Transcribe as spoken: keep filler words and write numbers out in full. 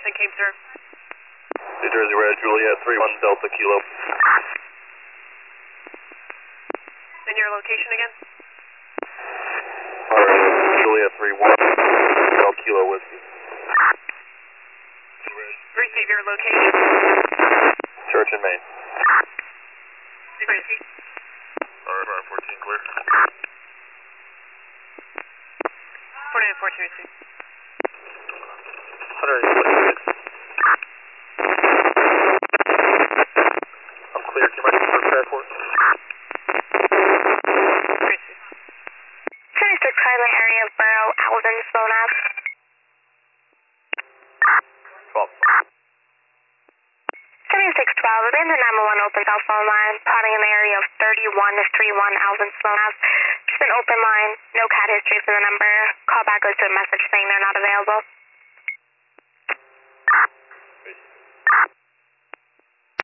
Nothing came through. New Jersey Red, Juliet three one Delta Kilo. And your location again? Alright, Juliet three one Delta Kilo Whiskey. Receive your location. Church and Main. Receive. Alright, fourteen clear. forty-nine fourteen receive. one twenty-six. I'm clear, can I get for passport? Receive. seventy-six Highland area of Borough, Alvin, Sloan Ave. twelve. seventy-six twelve, abandoned nine one one open cell phone line, plotting in the area of thirty-one thirty-one Alvin, Sloan Ave. Just an open line, no cat history for the number. Call back goes to a message saying they're not available.